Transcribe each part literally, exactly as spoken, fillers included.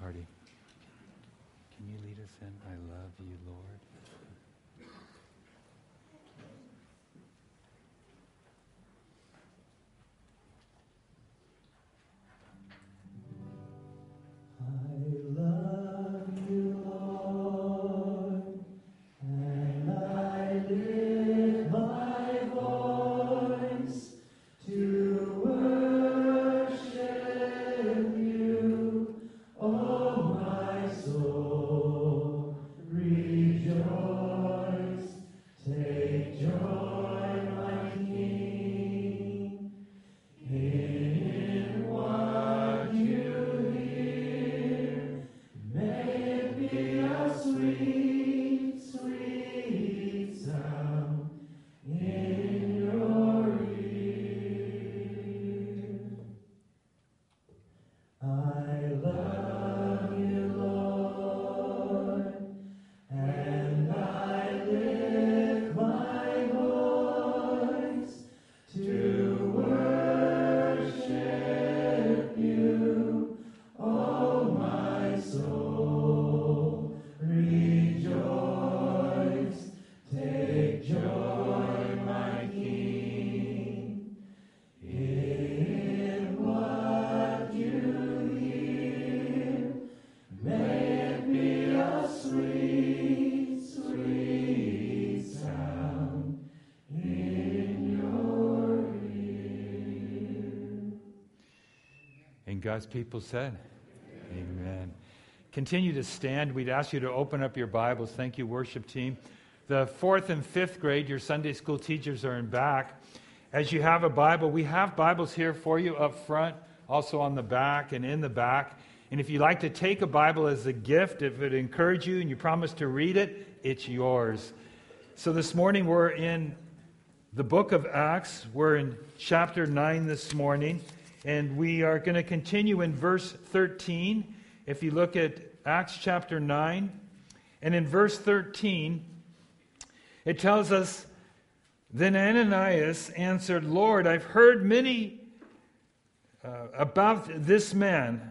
Hardy. Can you lead us in I love you, Lord? God's people said, Amen. Amen. Continue to stand. We'd ask you to open up your Bibles. Thank you, worship team. The fourth and fifth grade, your Sunday school teachers are in back. As you have a Bible, we have Bibles here for you up front, also on the back and in the back. And if you'd like to take a Bible as a gift, if it encourage you and you promise to read it, it's yours. So this morning we're in the book of Acts. We're in chapter nine this morning. And we are going to continue in verse thirteen. If you look at Acts chapter nine, and in verse thirteen, it tells us, Then Ananias answered, Lord, I've heard many uh, about this man,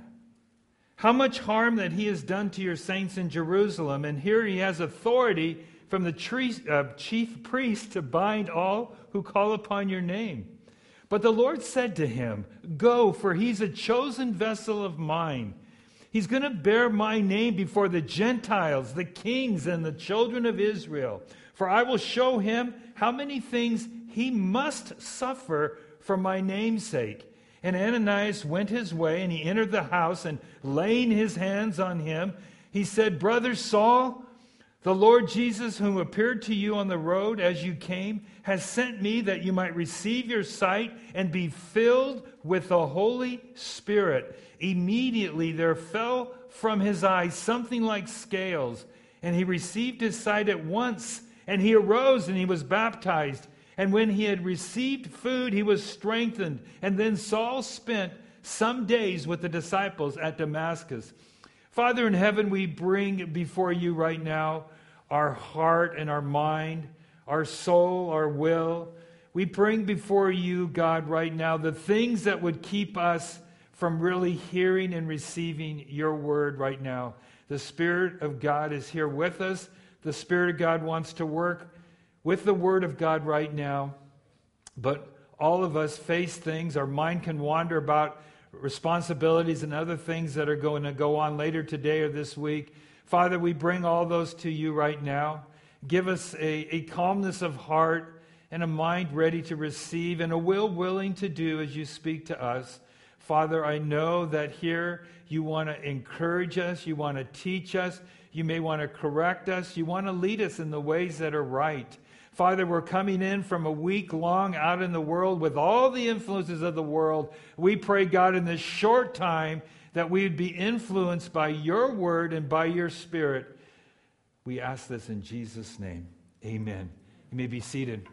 how much harm that he has done to your saints in Jerusalem, and here he has authority from the tree, uh, chief priest to bind all who call upon your name. But the Lord said to him, Go, for he's a chosen vessel of mine. He's going to bear my name before the Gentiles, the kings, and the children of Israel. For I will show him how many things he must suffer for my name's sake. And Ananias went his way, and he entered the house, and laying his hands on him, he said, Brother Saul, the Lord Jesus, whom appeared to you on the road as you came, has sent me that you might receive your sight and be filled with the Holy Spirit. Immediately there fell from his eyes something like scales, and he received his sight at once, and he arose and he was baptized. And when he had received food, he was strengthened. And then Saul spent some days with the disciples at Damascus. Father in heaven, we bring before you right now our heart and our mind, our soul, our will. We bring before you, God, right now, the things that would keep us from really hearing and receiving your word right now. The Spirit of God is here with us. The Spirit of God wants to work with the word of God right now. But all of us face things. Our mind can wander about responsibilities and other things that are going to go on later today or this week. Father, we bring all those to you right now. Give us a, a calmness of heart and a mind ready to receive and a will willing to do as you speak to us. Father, I know that here you want to encourage us, you want to teach us, you may want to correct us, you want to lead us in the ways that are right. Father, we're coming in from a week long out in the world with all the influences of the world. We pray, God, in this short time that we would be influenced by your word and by your Spirit. We ask this in Jesus' name. Amen. You may be seated.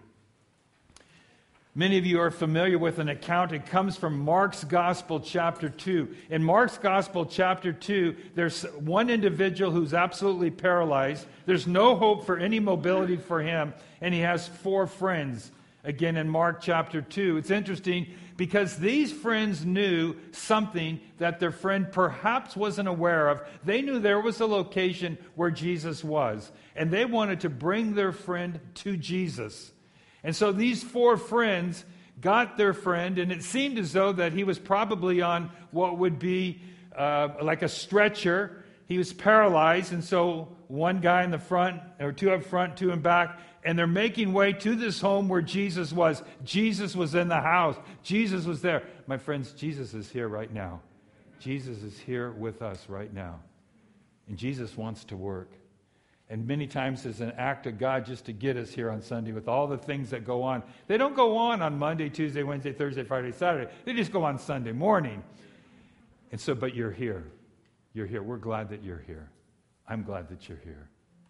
Many of you are familiar with an account. It comes from Mark's Gospel, chapter two. In Mark's Gospel, chapter two, there's one individual who's absolutely paralyzed. There's no hope for any mobility for him, and he has four friends. Again, in Mark chapter two. It's interesting because these friends knew something that their friend perhaps wasn't aware of. They knew there was a location where Jesus was, and they wanted to bring their friend to Jesus. And so these four friends got their friend, and it seemed as though that he was probably on what would be uh, like a stretcher. He was paralyzed, and so one guy in the front, or two up front, two in back, and they're making way to this home where Jesus was. Jesus was in the house. Jesus was there. My friends, Jesus is here right now. Jesus is here with us right now. And Jesus wants to work. And many times it's an act of God just to get us here on Sunday with all the things that go on. They don't go on on Monday, Tuesday, Wednesday, Thursday, Friday, Saturday. They just go on Sunday morning. And so, but you're here. You're here. We're glad that you're here. I'm glad that you're here.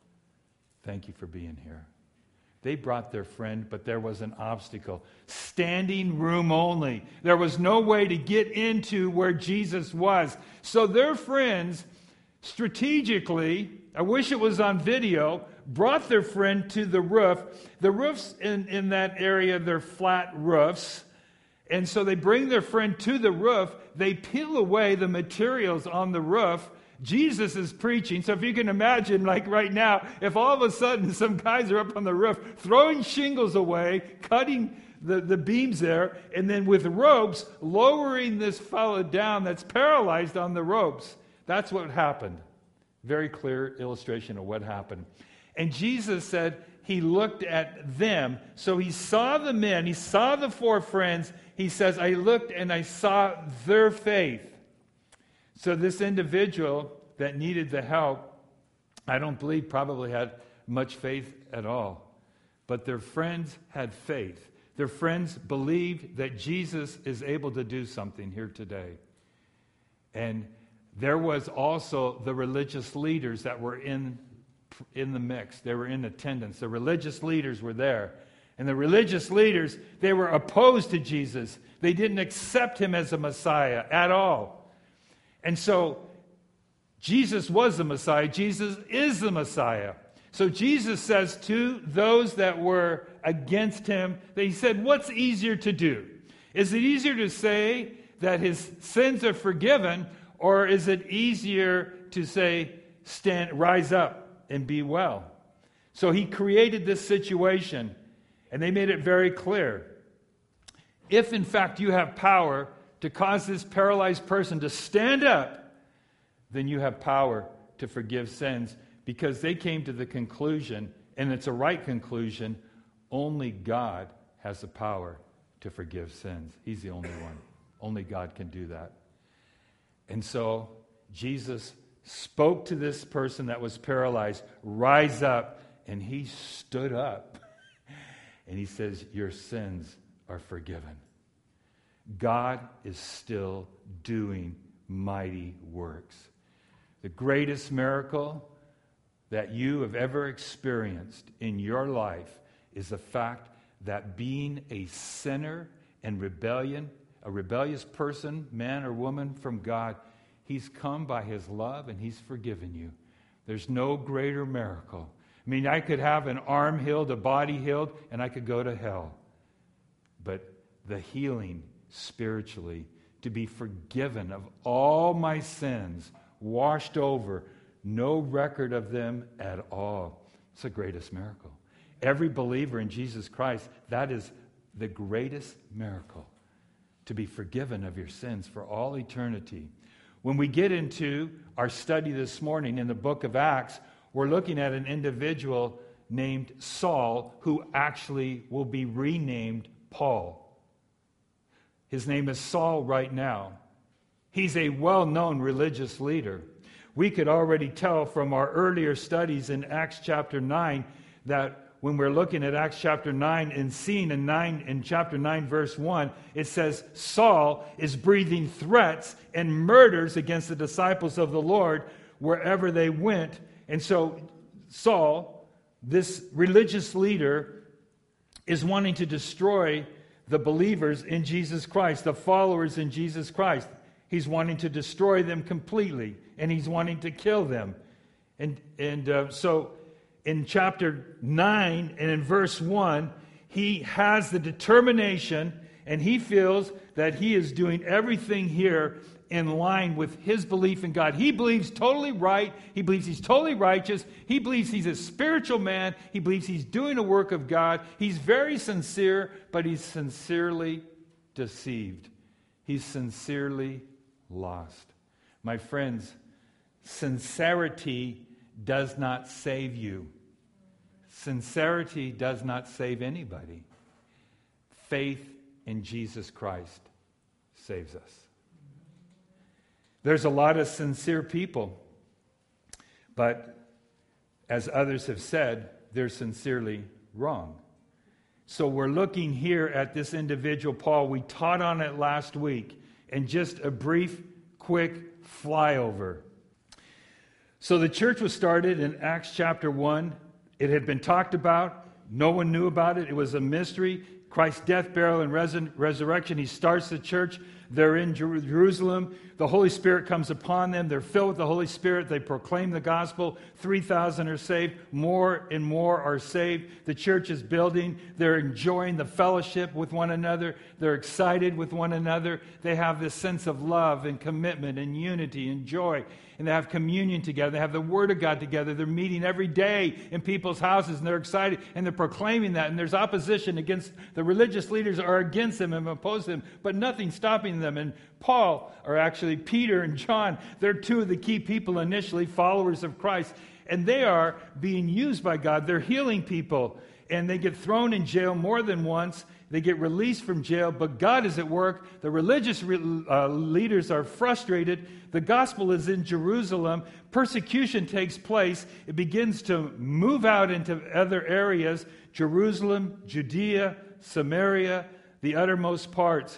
Thank you for being here. They brought their friend, but there was an obstacle. Standing room only. There was no way to get into where Jesus was. So their friends strategically, I wish it was on video, brought their friend to the roof. The roofs in, in that area, they're flat roofs. And so they bring their friend to the roof. They peel away the materials on the roof. Jesus is preaching. So if you can imagine, like right now, if all of a sudden some guys are up on the roof throwing shingles away, cutting the, the beams there, and then with ropes, lowering this fellow down that's paralyzed on the ropes. That's what happened. Very clear illustration of what happened. And Jesus said he looked at them. So he saw the men. He saw the four friends. He says, I looked and I saw their faith. So this individual that needed the help, I don't believe probably had much faith at all. But their friends had faith. Their friends believed that Jesus is able to do something here today. And there was also the religious leaders that were in, in the mix. They were in attendance. The religious leaders were there. And the religious leaders, they were opposed to Jesus. They didn't accept him as a Messiah at all. And so Jesus was the Messiah. Jesus is the Messiah. So Jesus says to those that were against him, that he said, what's easier to do? Is it easier to say that his sins are forgiven, or is it easier to say, stand, rise up and be well? So he created this situation, and they made it very clear. If in fact you have power to cause this paralyzed person to stand up, then you have power to forgive sins, because they came to the conclusion, and it's a right conclusion, only God has the power to forgive sins. He's the only one. Only God can do that. And so Jesus spoke to this person that was paralyzed, rise up, and he stood up. And he says, your sins are forgiven. God is still doing mighty works. The greatest miracle that you have ever experienced in your life is the fact that being a sinner and rebellion, a rebellious person, man or woman from God, he's come by his love and he's forgiven you. There's no greater miracle. I mean, I could have an arm healed, a body healed, and I could go to hell. But the healing spiritually, to be forgiven of all my sins, washed over, no record of them at all. It's the greatest miracle. Every believer in Jesus Christ, that is the greatest miracle, to be forgiven of your sins for all eternity. When we get into our study this morning in the book of Acts, we're looking at an individual named Saul, who actually will be renamed Paul. His name is Saul right now. He's a well-known religious leader. We could already tell from our earlier studies in Acts chapter nine that when we're looking at Acts chapter nine and seeing in, nine, in chapter nine verse one, it says Saul is breathing threats and murders against the disciples of the Lord wherever they went. And so Saul, this religious leader, is wanting to destroy the believers in Jesus Christ, the followers in Jesus Christ. He's wanting to destroy them completely, and he's wanting to kill them. And, and uh, so in chapter nine and in verse one, he has the determination and he feels that he is doing everything here in line with his belief in God. He believes totally right. He believes he's totally righteous. He believes he's a spiritual man. He believes he's doing a work of God. He's very sincere, but he's sincerely deceived. He's sincerely lost. My friends, sincerity does not save you. Sincerity does not save anybody. Faith in Jesus Christ saves us. There's a lot of sincere people, but as others have said, they're sincerely wrong. So we're looking here at this individual, Paul. We taught on it last week, and just a brief, quick flyover. So the church was started in Acts chapter one. It had been talked about. No one knew about it. It was a mystery. Christ's death, burial, and res- resurrection. He starts the church. They're in Jer- Jerusalem. The Holy Spirit comes upon them. They're filled with the Holy Spirit. They proclaim the gospel. three thousand are saved. More and more are saved. The church is building. They're enjoying the fellowship with one another. They're excited with one another. They have this sense of love and commitment and unity and joy. And they have communion together. They have the Word of God together. They're meeting every day in people's houses, and they're excited, and they're proclaiming that. And there's opposition against the religious leaders are against them and oppose them, but nothing stopping them. And Paul, or actually Peter and John, they're two of the key people initially, followers of Christ. And they are being used by God. They're healing people, and they get thrown in jail more than once. They get released from jail, but God is at work. The religious uh, leaders are frustrated. The gospel is in Jerusalem. Persecution takes place. It begins to move out into other areas: Jerusalem, Judea, Samaria, the uttermost parts.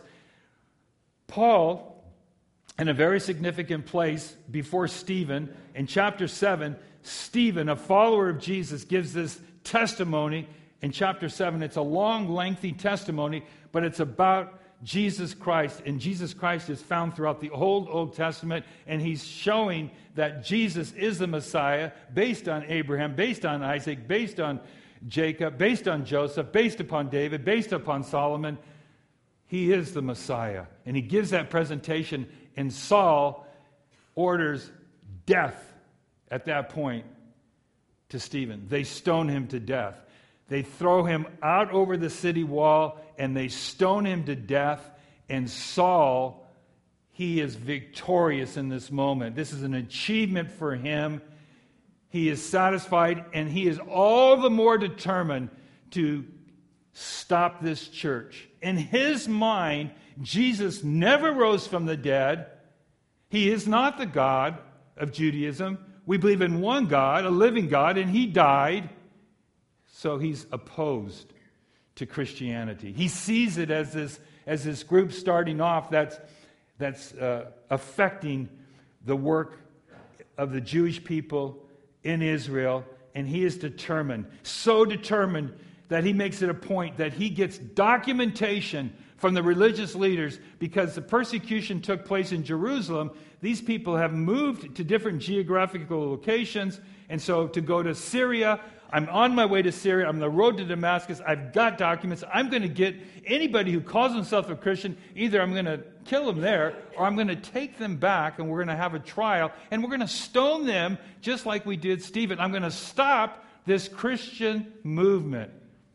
Paul, in a very significant place before Stephen, in chapter seven, Stephen, a follower of Jesus, gives this testimony. In chapter seven, it's a long, lengthy testimony, but it's about Jesus Christ. And Jesus Christ is found throughout the Old, Old Testament, and he's showing that Jesus is the Messiah based on Abraham, based on Isaac, based on Jacob, based on Joseph, based upon David, based upon Solomon. He is the Messiah. And he gives that presentation, and Saul orders death at that point to Stephen. They stone him to death. They throw him out over the city wall, and they stone him to death. And Saul, he is victorious in this moment. This is an achievement for him. He is satisfied, and he is all the more determined to stop this church. In his mind, Jesus never rose from the dead. He is not the God of Judaism. We believe in one God, a living God, and he died. So he's opposed to Christianity. He sees it as this, as this group starting off that's, that's uh, affecting the work of the Jewish people in Israel, and he is determined, so determined that he makes it a point that he gets documentation from the religious leaders, because the persecution took place in Jerusalem. These people have moved to different geographical locations, and so to go to Syria, I'm on my way to Syria. I'm on the road to Damascus. I've got documents. I'm going to get anybody who calls himself a Christian, either I'm going to kill them there, or I'm going to take them back, and we're going to have a trial, and we're going to stone them just like we did Stephen. I'm going to stop this Christian movement.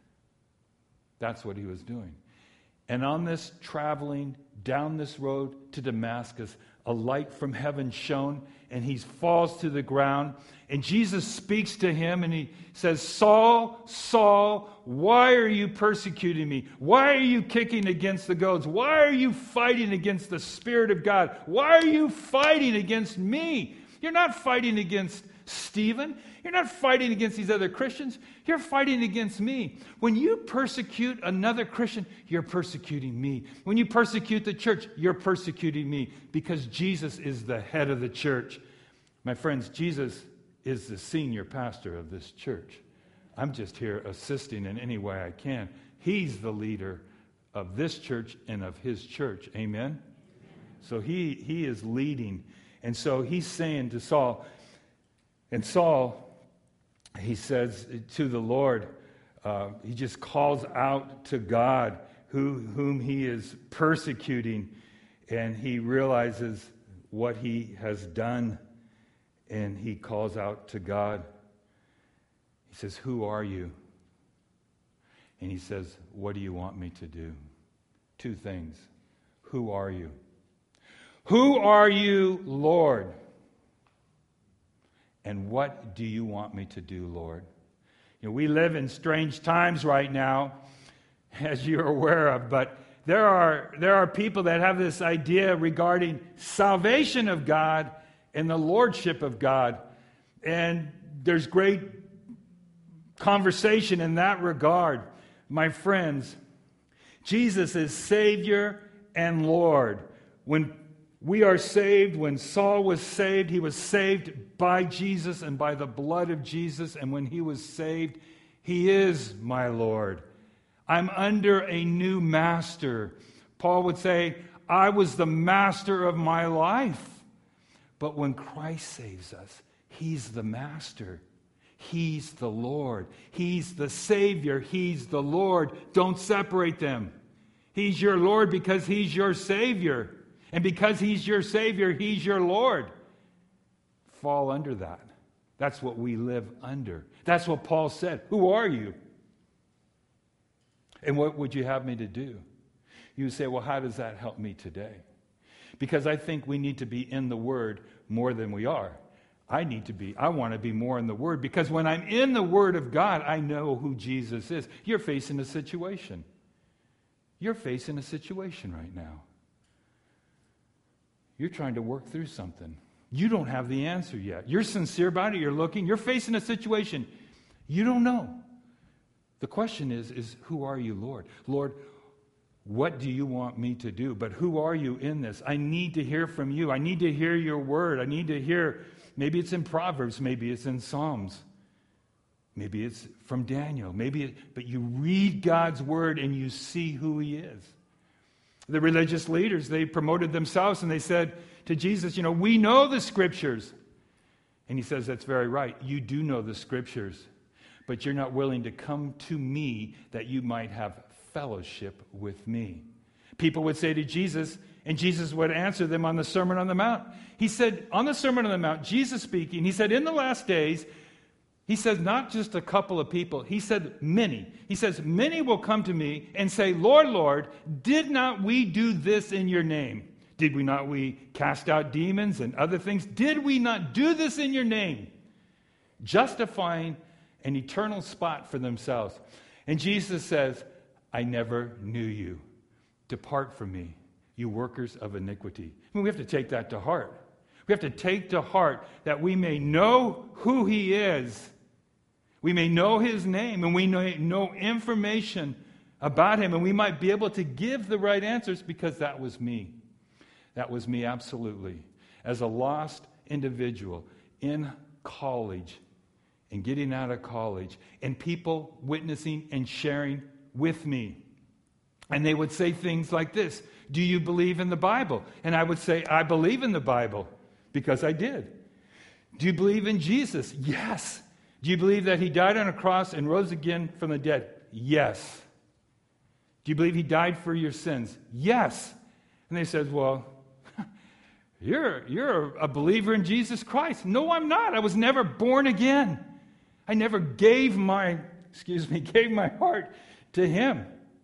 That's what he was doing. And on this traveling down this road to Damascus, a light from heaven shone, and he falls to the ground. And Jesus speaks to him, and he says, Saul, Saul, why are you persecuting me? Why are you kicking against the goads? Why are you fighting against the Spirit of God? Why are you fighting against me? You're not fighting against Stephen. You're not fighting against these other Christians. You're fighting against me. When you persecute another Christian, you're persecuting me. When you persecute the church, you're persecuting me, because Jesus is the head of the church. My friends, Jesus is the senior pastor of this church. I'm just here assisting in any way I can. He's the leader of this church and of his church. Amen? So he, he is leading. And so he's saying to Saul, and Saul, he says to the Lord, uh, he just calls out to God who, whom he is persecuting, and he realizes what he has done, and he calls out to God. He says, "Who are you?" And he says, "What do you want me to do?" Two things. Who are you? Who are you, Lord? And what do you want me to do, Lord? You know, we live in strange times right now, as you're aware of, but there are, there are people that have this idea regarding salvation of God and the lordship of God. And there's great conversation in that regard. My friends, Jesus is Savior and Lord. When we are saved, when Saul was saved, he was saved by Jesus and by the blood of Jesus. And when he was saved, he is my Lord. I'm under a new master. Paul would say, I was the master of my life. But when Christ saves us, he's the master. He's the Lord. He's the Savior. He's the Lord. Don't separate them. He's your Lord because he's your Savior. And because he's your Savior, he's your Lord. Fall under that. That's what we live under. That's what Paul said. Who are you? And what would you have me to do? You would say, well, how does that help me today? Because I think we need to be in the Word more than we are. I need to be, I want to be more in the Word, because when I'm in the Word of God, I know who Jesus is. You're facing a situation. You're facing a situation right now. You're trying to work through something. You don't have the answer yet. You're sincere about it. You're looking. You're facing a situation. You don't know. The question is, is who are you, Lord? Lord, what do you want me to do? But who are you in this? I need to hear from you. I need to hear your word. I need to hear, maybe it's in Proverbs, maybe it's in Psalms. Maybe it's from Daniel. Maybe, it, but you read God's word and you see who he is. The religious leaders, they promoted themselves and they said to Jesus, you know, we know the scriptures. And he says, that's very right. You do know the scriptures, but you're not willing to come to me that you might have fellowship with me. People would say to Jesus, and Jesus would answer them on the Sermon on the Mount. He said, on the Sermon on the Mount, Jesus speaking, he said, in the last days, he says, not just a couple of people. He said, many. He says, many will come to me and say, Lord, Lord, did not we do this in your name? Did we not we cast out demons and other things? Did we not do this in your name? Justifying an eternal spot for themselves. And Jesus says, I never knew you. Depart from me, you workers of iniquity. I mean, we have to take that to heart. We have to take to heart that we may know who he is. We may know his name, and we may know information about him, and we might be able to give the right answers, because that was me. That was me, absolutely. As a lost individual in college and getting out of college, and people witnessing and sharing with me. And they would say things like this, do you believe in the Bible? And I would say, I believe in the Bible, because I did. Do you believe in Jesus? Yes. Do you believe that he died on a cross and rose again from the dead? Yes. Do you believe he died for your sins? Yes. And they said, well, you're, you're a believer in Jesus Christ. No, I'm not. I was never born again. I never gave my, excuse me, gave my heart to him.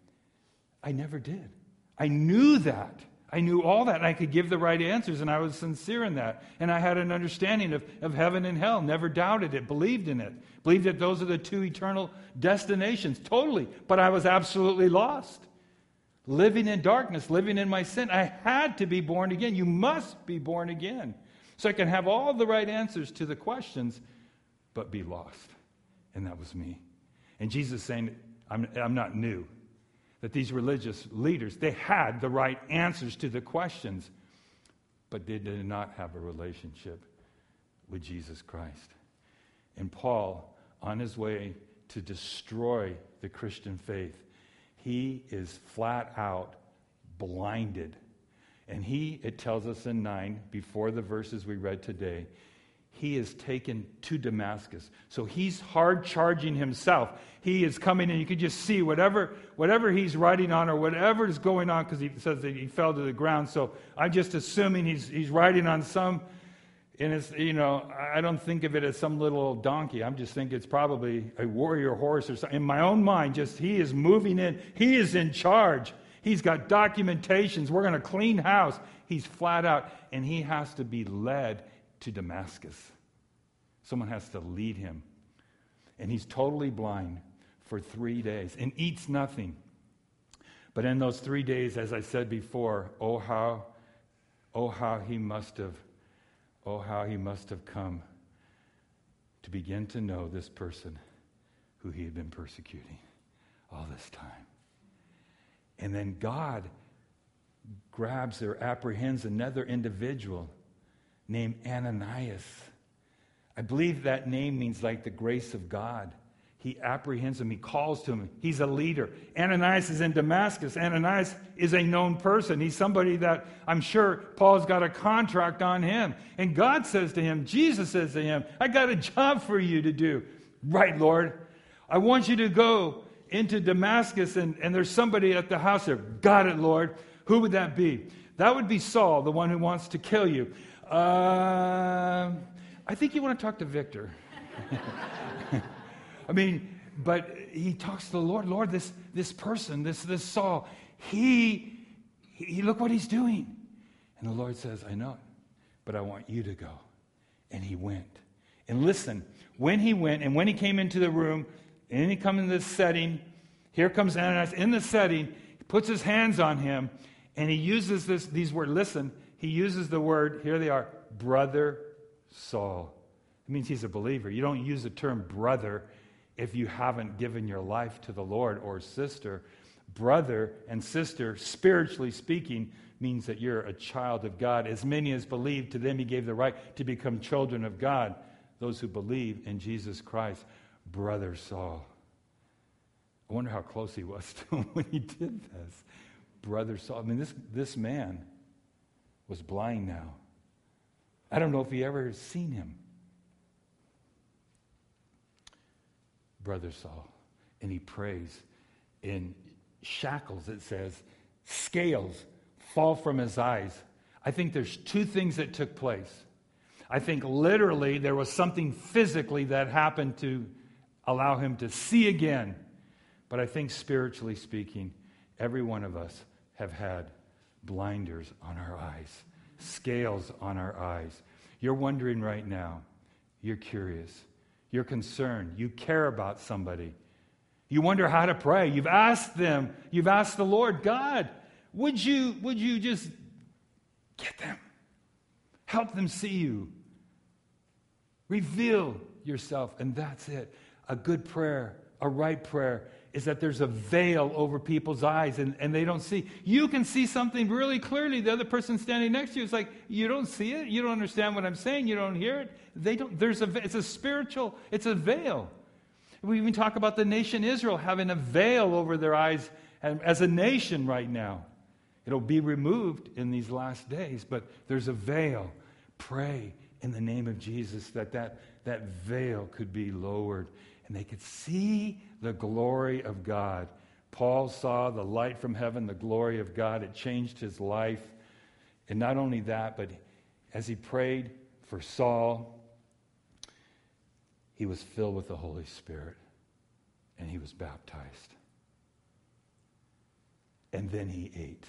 I never did. I knew that. I knew all that, and I could give the right answers, and I was sincere in that. And I had an understanding of, of heaven and hell, never doubted it, believed in it, believed that those are the two eternal destinations, totally. But I was absolutely lost, living in darkness, living in my sin. I had to be born again. You must be born again. So I can have all the right answers to the questions, but be lost. And that was me. And Jesus saying, I'm, I'm not new. That these religious leaders, they had the right answers to the questions, but they did not have a relationship with Jesus Christ. And Paul, on his way to destroy the Christian faith, he is flat out blinded. And he, it tells us in nine, before the verses we read today, he is taken to Damascus. So he's hard charging himself. He is coming, and you can just see whatever whatever he's riding on or whatever is going on, because he says that he fell to the ground. So I'm just assuming he's he's riding on some, and it's, you know, I don't think of it as some little donkey. I'm just thinking it's probably a warrior horse or something. In my own mind, just he is moving in. He is in charge. He's got documentations. We're going to clean house. He's flat out, and he has to be led to Damascus. Someone has to lead him. And he's totally blind for three days and eats nothing. But in those three days, as I said before, oh how, oh how he must have, oh how he must have come to begin to know this person who he had been persecuting all this time. And then God grabs or apprehends another individual named Ananias. I believe that name means like the grace of God. He apprehends him. He calls to him. He's a leader. Ananias is in Damascus. Ananias is a known person. He's somebody that I'm sure Paul's got a contract on him. And God says to him, Jesus says to him, I got a job for you to do. Right, Lord. I want you to go into Damascus, and, and there's somebody at the house there. Got it, Lord. Who would that be? That would be Saul, the one who wants to kill you. Uh, I think you want to talk to Victor. I mean, but he talks to the Lord. Lord, this this person, this this Saul, he, he look what he's doing. And the Lord says, I know it, but I want you to go. And he went. And listen, when he went and when he came into the room, and he comes in this setting, here comes Ananias in the setting, he puts his hands on him, and he uses this these words. Listen, he uses the word, here they are, brother Saul. It means he's a believer. You don't use the term brother if you haven't given your life to the Lord, or sister. Brother and sister, spiritually speaking, means that you're a child of God. As many as believe, to them he gave the right to become children of God. Those who believe in Jesus Christ. Brother Saul. I wonder how close he was to him when he did this. Brother Saul. I mean, this, this man was blind now. I don't know if he ever has seen him. Brother Saul. And he prays. In shackles, it says, scales fall from his eyes. I think there's two things that took place. I think literally there was something physically that happened to allow him to see again. But I think spiritually speaking, every one of us have had blinders on our eyes, scales on our eyes. You're wondering right now. You're curious. You're concerned. You care about somebody. You wonder how to pray. You've asked them. You've asked the Lord, God, would you, would you just get them? Help them see you. Reveal yourself. And that's it. A good prayer, a right prayer, is that there's a veil over people's eyes and, and they don't see. You can see something really clearly. The other person standing next to you is like, you don't see it. You don't understand what I'm saying. You don't hear it. They don't. There's a. It's a spiritual. It's a veil. We even talk about the nation Israel having a veil over their eyes as a nation right now. It'll be removed in these last days, but there's a veil. Pray in the name of Jesus that that, that veil could be lowered and they could see the glory of God. Paul saw the light from heaven, the glory of God. It changed his life. And not only that, but as he prayed for Saul, he was filled with the Holy Spirit and he was baptized. And then he ate.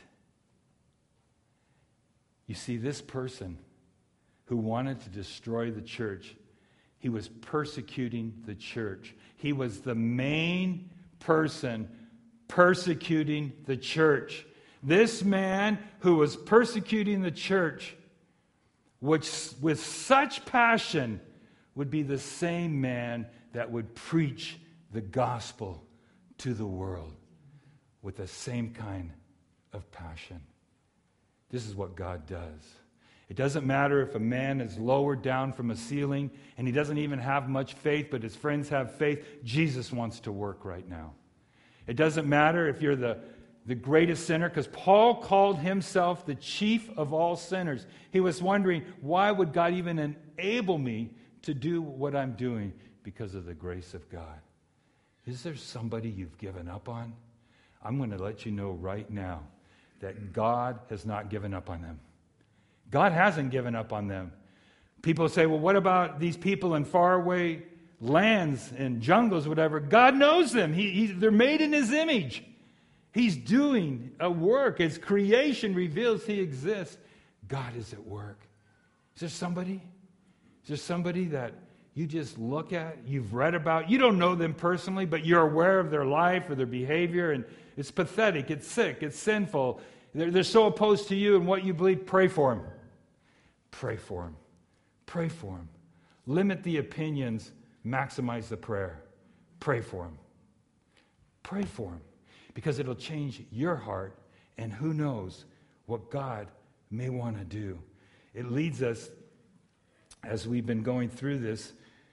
You see, this person who wanted to destroy the church, he was persecuting the church. He was the main person persecuting the church. This man who was persecuting the church, which with such passion would be the same man that would preach the gospel to the world with the same kind of passion. This is what God does. It doesn't matter if a man is lowered down from a ceiling and he doesn't even have much faith, but his friends have faith. Jesus wants to work right now. It doesn't matter if you're the the greatest sinner, because Paul called himself the chief of all sinners. He was wondering, why would God even enable me to do what I'm doing? Because of the grace of God. Is there somebody you've given up on? I'm going to let you know right now that God has not given up on them. God hasn't given up on them. People say, well, what about these people in faraway lands and jungles, whatever? God knows them. He, he, they're made in His image. He's doing a work. As creation reveals He exists, God is at work. Is there somebody? Is there somebody that you just look at, you've read about, you don't know them personally, but you're aware of their life or their behavior, and it's pathetic, it's sick, it's sinful. They're, they're so opposed to you and what you believe. Pray for them. Pray for them. Pray for them. Limit the opinions, maximize the prayer. Pray for them. Pray for them. Because it'll change your heart, and who knows what God may want to do. It leads us, as we've been going through this,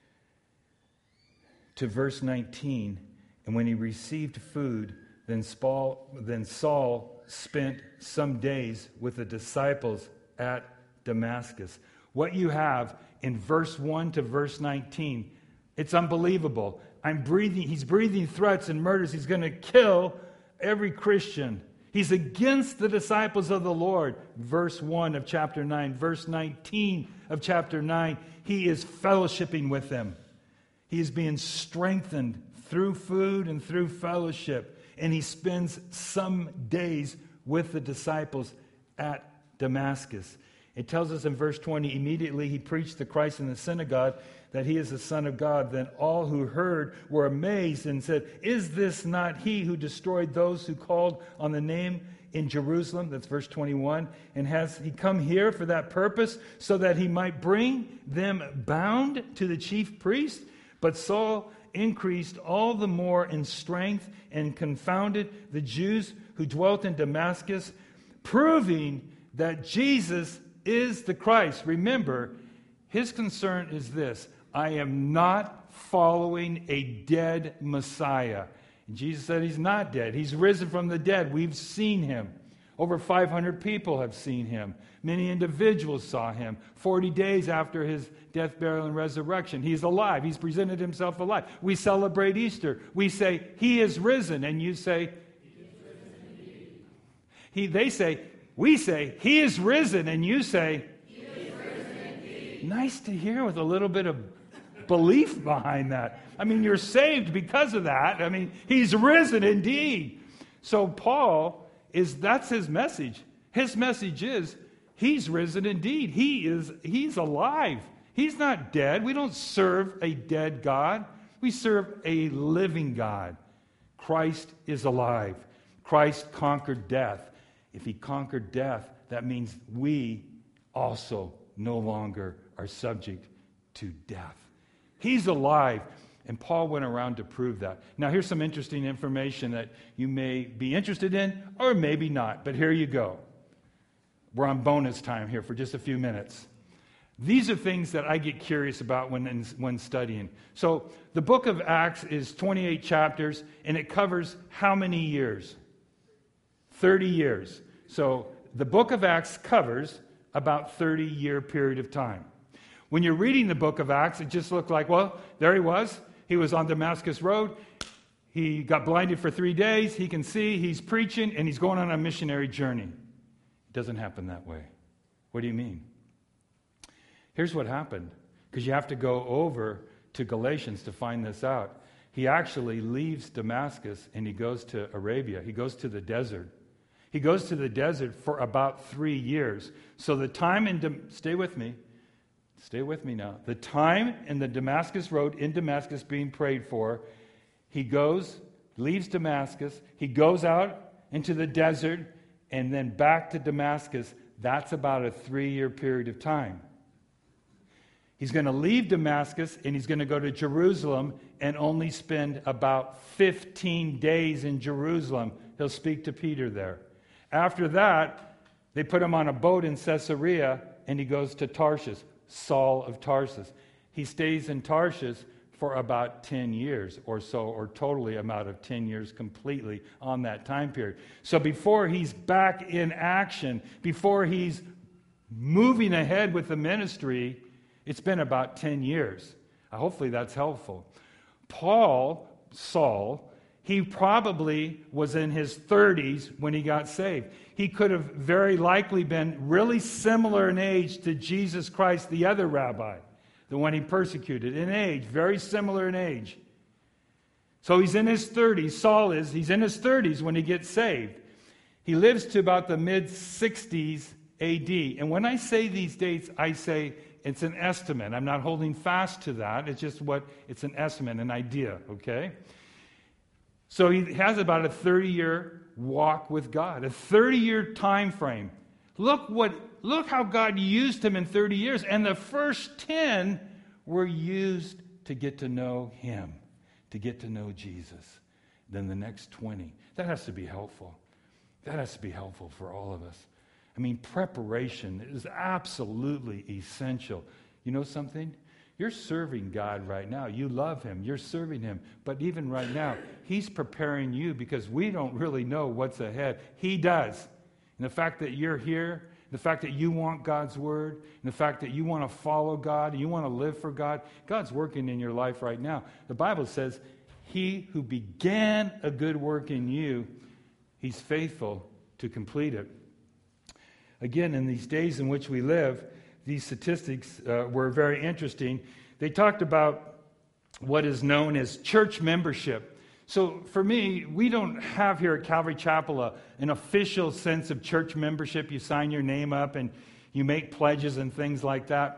to verse nineteen. And when he received food, then Saul, then Saul spent some days with the disciples at Damascus. What you have in verse one to verse nineteen, it's unbelievable. I'm breathing, he's breathing threats and murders. He's going to kill every Christian. He's against the disciples of the Lord. Verse one of chapter nine. Verse nineteen of chapter nine, he is fellowshipping with them. He is being strengthened through food and through fellowship. And he spends some days with the disciples at Damascus. It tells us in verse twenty, immediately he preached the Christ in the synagogue, that he is the Son of God. Then all who heard were amazed and said, is this not he who destroyed those who called on the name in Jerusalem? That's verse twenty-one. And has he come here for that purpose, so that he might bring them bound to the chief priest? But Saul increased all the more in strength and confounded the Jews who dwelt in Damascus, proving that Jesus is the Christ. Remember, his concern is this: I am not following a dead Messiah. And Jesus said he's not dead. He's risen from the dead. We've seen him. Over five hundred people have seen him. Many individuals saw him. forty days after his death, burial, and resurrection, he's alive. He's presented himself alive. We celebrate Easter. We say, he is risen. And you say, he is risen indeed. He, they say, we say, he is risen. And you say, he is risen indeed. Nice to hear, with a little bit of belief behind that. I mean, you're saved because of that. I mean, he's risen indeed. So Paul is, that's his message. His message is, he's risen indeed. He is, he's alive. He's not dead. We don't serve a dead God. We serve a living God. Christ is alive. Christ conquered death. If he conquered death, that means we also no longer are subject to death. He's alive. And Paul went around to prove that. Now, here's some interesting information that you may be interested in, or maybe not. But here you go. We're on bonus time here for just a few minutes. These are things that I get curious about when, when studying. So, the book of Acts is twenty-eight chapters, and it covers how many years? thirty years. So, the book of Acts covers about thirty-year period of time. When you're reading the book of Acts, it just looked like, well, there he was. He was on Damascus Road. He got blinded for three days. He can see. He's preaching, and he's going on a missionary journey. It doesn't happen that way. What do you mean? Here's what happened, because you have to go over to Galatians to find this out. He actually leaves Damascus, and he goes to Arabia. He goes to the desert. He goes to the desert for about three years. So the time in, Dam- stay with me, Stay with me now. The time in the Damascus Road, in Damascus, being prayed for, he goes, leaves Damascus, he goes out into the desert, and then back to Damascus. That's about a three-year period of time. He's going to leave Damascus, and he's going to go to Jerusalem and only spend about fifteen days in Jerusalem. He'll speak to Peter there. After that, they put him on a boat in Caesarea, and he goes to Tarshish. Saul of Tarsus. He stays in Tarshish for about ten years or so, or totally amount of ten years completely on that time period. So before he's back in action, before he's moving ahead with the ministry, it's been about ten years. Uh, hopefully that's helpful. Paul, Saul, he probably was in his thirties when he got saved. He could have very likely been really similar in age to Jesus Christ, the other rabbi, the one he persecuted, in age, very similar in age. So he's in his thirties, Saul is, he's in his thirties when he gets saved. He lives to about the mid-sixties A D. And when I say these dates, I say it's an estimate. I'm not holding fast to that. It's just what, it's an estimate, an idea, okay? So he has about a thirty-year walk with God, a thirty-year time frame. Look what, look how God used him in thirty years. And the first ten were used to get to know him, to get to know Jesus. Then the next twenty. That has to be helpful. That has to be helpful for all of us. I mean, preparation is absolutely essential. You know something? You're serving God right now. You love him. You're serving him. But even right now, he's preparing you because we don't really know what's ahead. He does. And the fact that you're here, the fact that you want God's word, and the fact that you want to follow God, and you want to live for God, God's working in your life right now. The Bible says, he who began a good work in you, he's faithful to complete it. Again, in these days in which we live, these statistics uh, were very interesting. They talked about what is known as church membership. So for me, we don't have here at Calvary Chapel a, an official sense of church membership. You sign your name up and you make pledges and things like that.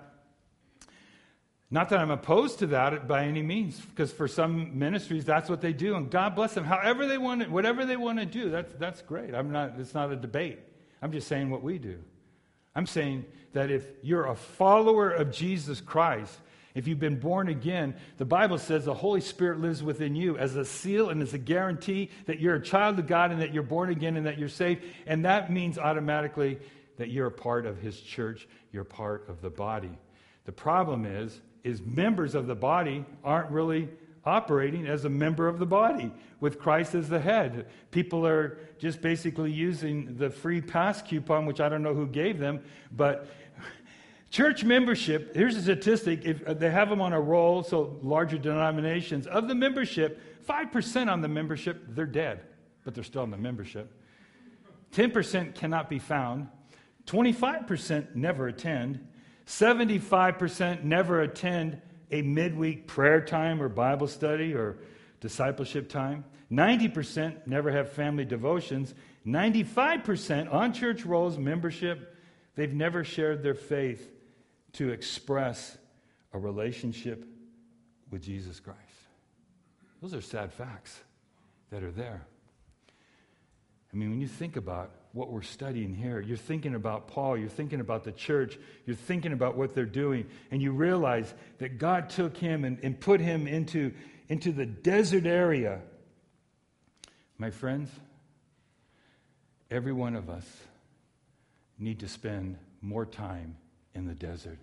Not that I'm opposed to that by any means, because for some ministries, that's what they do. And God bless them. However they want to, whatever they want to do, that's, that's great. I'm not, it's not a debate. I'm just saying what we do. I'm saying that if you're a follower of Jesus Christ, if you've been born again, the Bible says the Holy Spirit lives within you as a seal and as a guarantee that you're a child of God and that you're born again and that you're saved. And that means automatically that you're a part of his church. You're part of the body. The problem is, is members of the body aren't really operating as a member of the body with Christ as the head. People are just basically using the free pass coupon, which I don't know who gave them, but church membership, here's a statistic, if they have them on a roll, so larger denominations, of the membership, five percent on the membership, they're dead, but they're still in the membership. ten percent cannot be found. twenty-five percent never attend. seventy-five percent never attend a midweek prayer time or Bible study or discipleship time. ninety percent never have family devotions. ninety-five percent on church rolls, membership, they've never shared their faith to express a relationship with Jesus Christ. Those are sad facts that are there. I mean, when you think about what we're studying here, you're thinking about Paul, you're thinking about the church, you're thinking about what they're doing, and you realize that God took him and, and put him into, into the desert area. My friends, every one of us need to spend more time in the desert.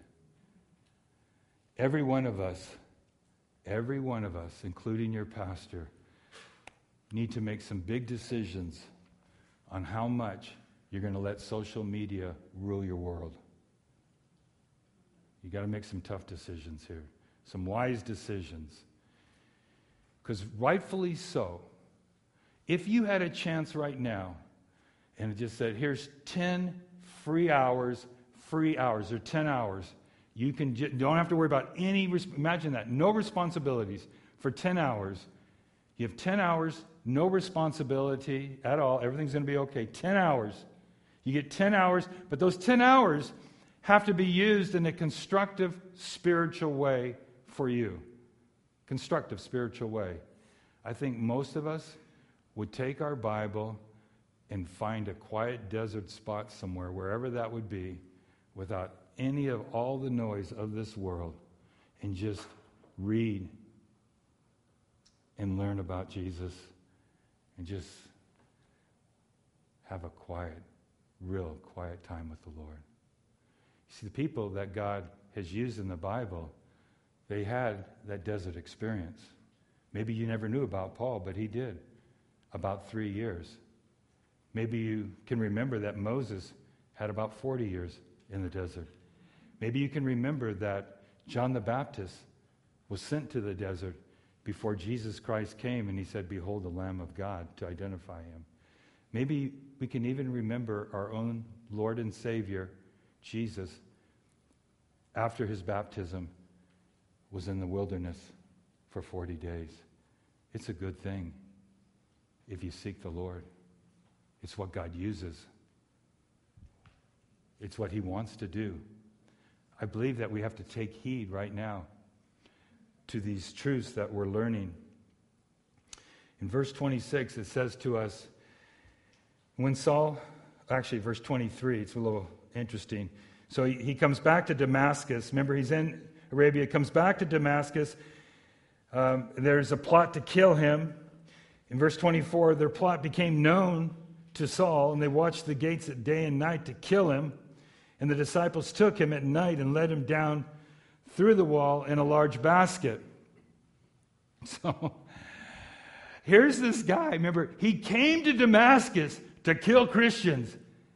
Every one of us, every one of us, including your pastor, need to make some big decisions on how much you're going to let social media rule your world. You got to make some tough decisions here, some wise decisions. Because rightfully so, if you had a chance right now and it just said, here's ten free hours, free hours, or ten hours, you can j- don't have to worry about any, res- imagine that, no responsibilities for ten hours. You have ten hours, no responsibility at all. Everything's going to be okay. ten hours. You get ten hours, but those ten hours have to be used in a constructive spiritual way for you. Constructive spiritual way. I think most of us would take our Bible and find a quiet desert spot somewhere, wherever that would be, without any of all the noise of this world, and just read and learn about Jesus and just have a quiet, real quiet time with the Lord. You see, the people that God has used in the Bible, They had that desert experience. Maybe you never knew about Paul, but he did. About three years. Maybe you can remember that Moses had about forty years in the desert. Maybe you can remember that John the Baptist was sent to the desert before Jesus Christ came and he said, "Behold the Lamb of God," to identify him. Maybe we can even remember our own Lord and Savior, Jesus, after his baptism, was in the wilderness for forty days. It's a good thing if you seek the Lord. It's what God uses. It's what he wants to do. I believe that we have to take heed right now to these truths that we're learning. In verse twenty-six, it says to us, when Saul, actually verse twenty-three, it's a little interesting. So he, he comes back to Damascus. Remember, he's in Arabia, comes back to Damascus. Um, there's a plot to kill him. In verse twenty-four, their plot became known to Saul, and they watched the gates at day and night to kill him. And the disciples took him at night and let him down through the wall in a large basket. So, here's this guy. Remember, he came to Damascus to kill Christians.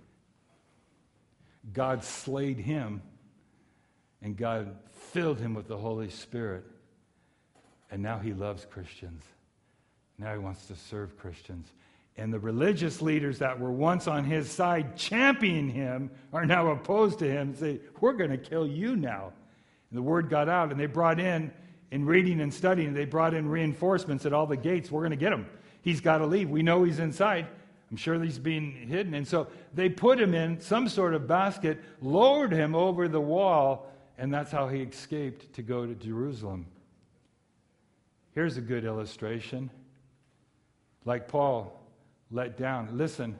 God slayed him, and God filled him with the Holy Spirit. And now he loves Christians. Now he wants to serve Christians. And the religious leaders that were once on his side championing him are now opposed to him and say, "We're going to kill you now." And the word got out, and they brought in, in reading and studying, they brought in reinforcements at all the gates. We're going to get him. He's got to leave. We know he's inside. I'm sure he's being hidden. And so they put him in some sort of basket, lowered him over the wall, and that's how he escaped to go to Jerusalem. Here's a good illustration. Like Paul, let down. Listen,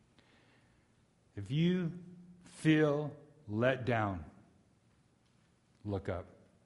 if you feel let down, look up.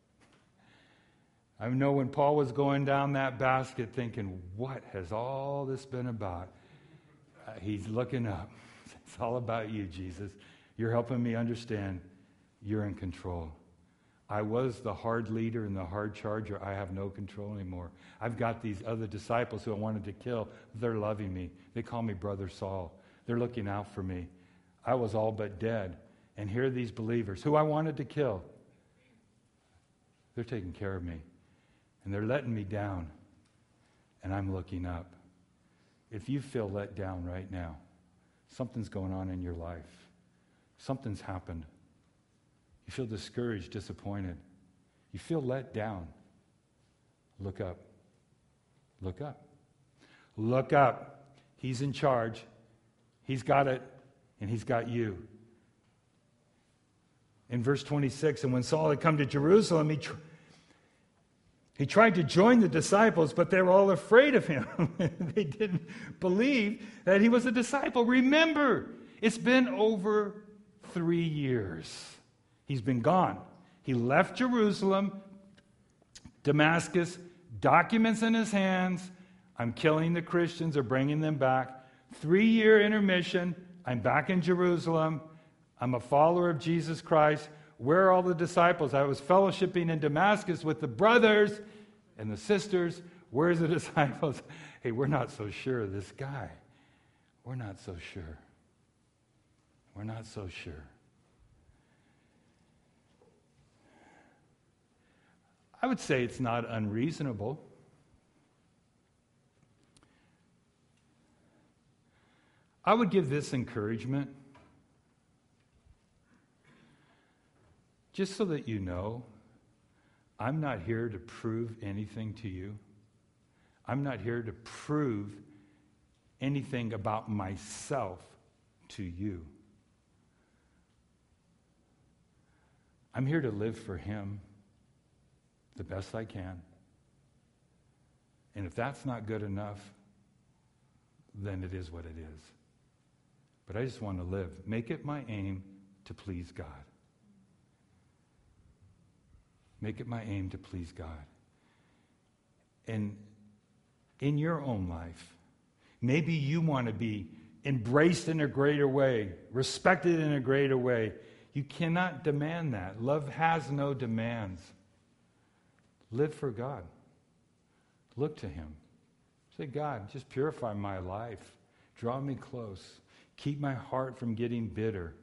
I know when Paul was going down that basket thinking, what has all this been about? Uh, he's looking up. It's all about you, Jesus. You're helping me understand you're in control. I was the hard leader and the hard charger. I have no control anymore. I've got these other disciples who I wanted to kill. They're loving me. They call me Brother Saul. They're looking out for me. I was all but dead. And here are these believers who I wanted to kill. They're taking care of me. And they're letting me down. And I'm looking up. If you feel let down right now, something's going on in your life. Something's happened. You feel discouraged, disappointed. You feel let down. Look up. Look up. Look up. He's in charge. He's got it, and he's got you. In verse twenty-six, and when Saul had come to Jerusalem, he, tr- he tried to join the disciples, but they were all afraid of him. They didn't believe that he was a disciple. Remember, it's been over three years. He's been gone. He left Jerusalem, Damascus, documents in his hands. I'm killing the Christians or bringing them back. Three-year intermission. I'm back in Jerusalem. I'm a follower of Jesus Christ. Where are all the disciples? I was fellowshipping in Damascus with the brothers and the sisters. Where's the disciples? Hey, we're not so sure of this guy. We're not so sure. We're not so sure. I would say it's not unreasonable. I would give this encouragement. Just so that you know, I'm not here to prove anything to you. I'm not here to prove anything about myself to you. I'm here to live for him the best I can. And if that's not good enough, then it is what it is. But I just want to live. Make it my aim to please God. Make it my aim to please God. And in your own life, maybe you want to be embraced in a greater way, respected in a greater way. You cannot demand that. Love has no demands. live for God. Look to him. Say, God, just purify my life. Draw me close. Keep my heart from getting bitter.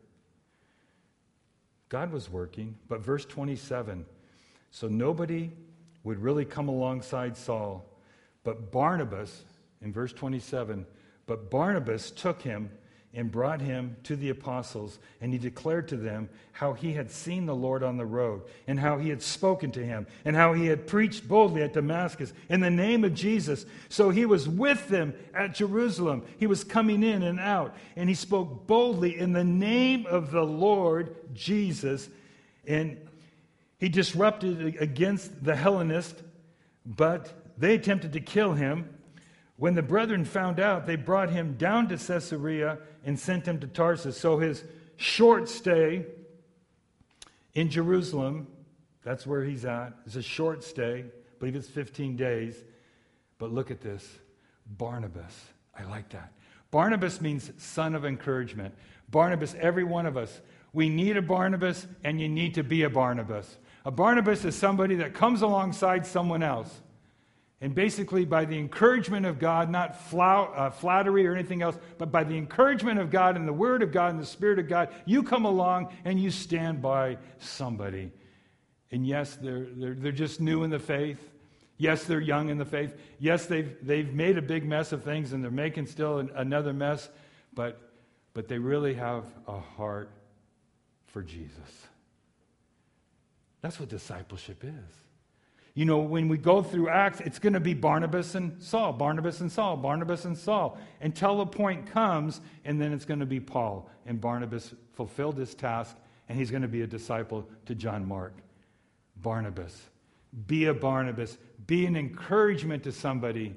God was working, but verse twenty-seven, so nobody would really come alongside Saul, but Barnabas, in verse twenty-seven, but Barnabas took him and brought him to the apostles, and he declared to them how he had seen the Lord on the road, and how he had spoken to him, and how he had preached boldly at Damascus in the name of Jesus. So he was with them at Jerusalem. He was coming in and out, and he spoke boldly in the name of the Lord Jesus, and he disrupted against the Hellenists, but they attempted to kill him. When the brethren found out, they brought him down to Caesarea and sent him to Tarsus. So his short stay in Jerusalem, that's where he's at. It's a short stay. I believe it's fifteen days. But look at this. Barnabas. I like that. Barnabas means son of encouragement. Barnabas, every one of us, we need a Barnabas, and you need to be a Barnabas. A Barnabas is somebody that comes alongside someone else. And basically, by the encouragement of God, not flout, uh, flattery or anything else, but by the encouragement of God and the Word of God and the Spirit of God, you come along and you stand by somebody. And yes, they're, they're, they're just new in the faith. Yes, they're young in the faith. Yes, they've, they've made a big mess of things and they're making still an, another mess. But, but they really have a heart for Jesus. That's what discipleship is. You know, when we go through Acts, it's going to be Barnabas and Saul, Barnabas and Saul, Barnabas and Saul, until the point comes, and then it's going to be Paul. And Barnabas fulfilled his task, and he's going to be a disciple to John Mark. Barnabas. Be a Barnabas. Be an encouragement to somebody.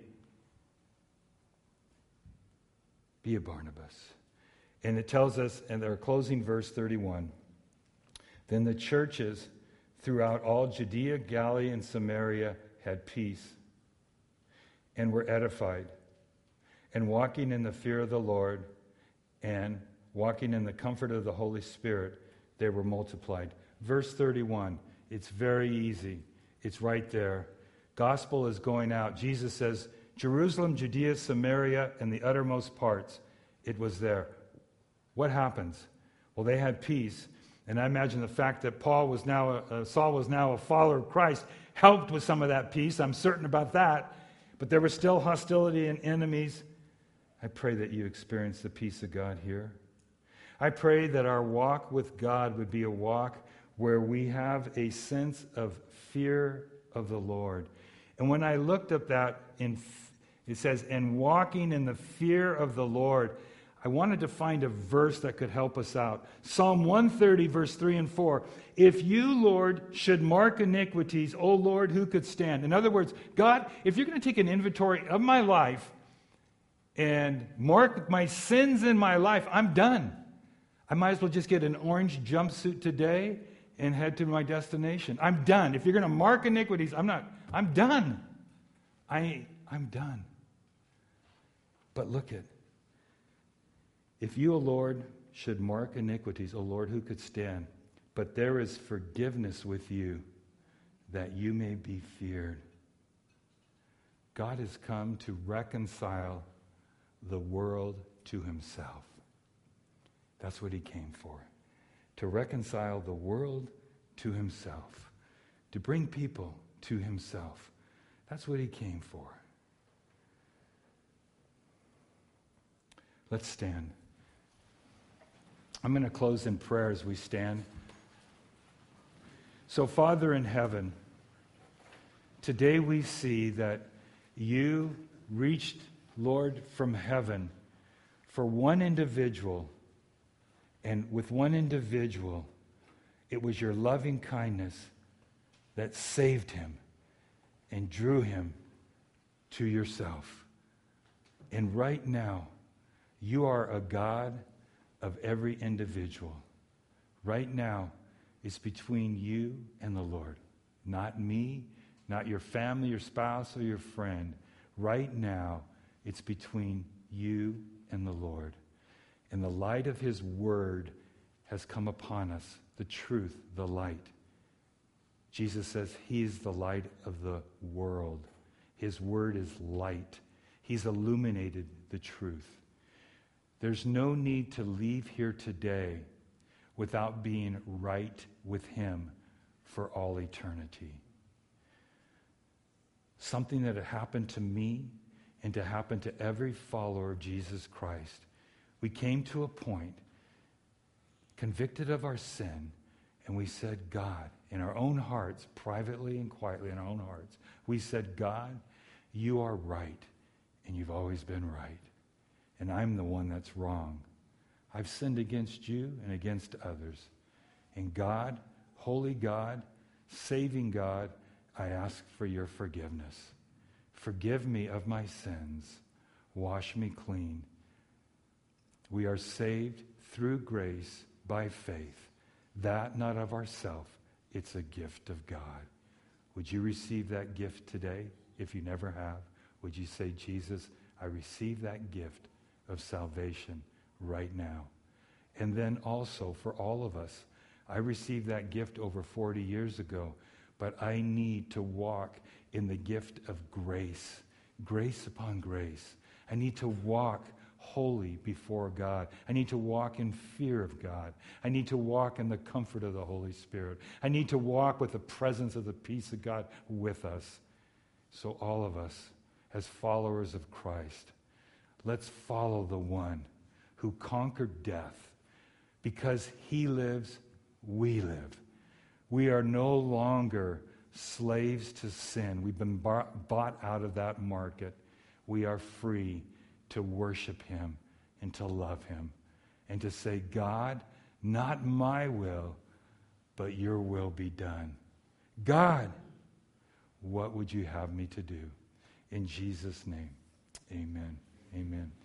Be a Barnabas. And it tells us, in our closing verse thirty-one, then the churches throughout all Judea, Galilee, and Samaria had peace and were edified, and walking in the fear of the Lord and walking in the comfort of the Holy Spirit, they were multiplied. Verse thirty-one, it's very easy. It's right there. Gospel is going out. Jesus says, Jerusalem, Judea, Samaria, and the uttermost parts. It was there. What happens? Well, they had peace. And I imagine the fact that Paul was now, a, uh, Saul was now a follower of Christ helped with some of that peace. I'm certain about that. But there was still hostility and enemies. I pray that you experience the peace of God here. I pray that our walk with God would be a walk where we have a sense of fear of the Lord. And when I looked up that, in, it says, and walking in the fear of the Lord, I wanted to find a verse that could help us out. Psalm one thirty, verse three and four. If you, Lord, should mark iniquities, O Lord, who could stand? In other words, God, if you're going to take an inventory of my life and mark my sins in my life, I'm done. I might as well just get an orange jumpsuit today and head to my destination. I'm done. If you're going to mark iniquities, I'm not, I'm done. I, I'm done. But look at, if you, O Lord, should mark iniquities, O Lord, who could stand? But there is forgiveness with you, that you may be feared. God has come to reconcile the world to himself. That's what he came for. To reconcile the world to himself. To bring people to himself. That's what he came for. Let's stand. I'm going to close in prayer as we stand. So, Father in heaven, today we see that you reached, Lord, from heaven for one individual. And with one individual, it was your loving kindness that saved him and drew him to yourself. And right now, you are a God of every individual. Right now, it's between you and the Lord. Not me, not your family, your spouse, or your friend. Right now, it's between you and the Lord. And the light of his word has come upon us. The truth, the light. Jesus says he is the light of the world. His word is light. He's illuminated the truth. There's no need to leave here today without being right with him for all eternity. Something that had happened to me and to happen to every follower of Jesus Christ. We came to a point, convicted of our sin, and we said, God, in our own hearts, privately and quietly in our own hearts, we said, God, you are right, and you've always been right. And I'm the one that's wrong. I've sinned against you and against others. And God, holy God, saving God, I ask for your forgiveness. Forgive me of my sins. Wash me clean. We are saved through grace by faith. That not of ourselves. It's a gift of God. Would you receive that gift today? If you never have, would you say, Jesus, I receive that gift of salvation right now. And then also for all of us, I received that gift over forty years ago, but I need to walk in the gift of grace, grace upon grace. I need to walk holy before God. I need to walk in fear of God. I need to walk in the comfort of the Holy Spirit. I need to walk with the presence of the peace of God with us. So all of us, as followers of Christ, let's follow the one who conquered death. Because he lives, we live. We are no longer slaves to sin. We've been bought, bought out of that market. We are free to worship him and to love him and to say, God, not my will, but your will be done. God, what would you have me to do? In Jesus' name, amen. Amen.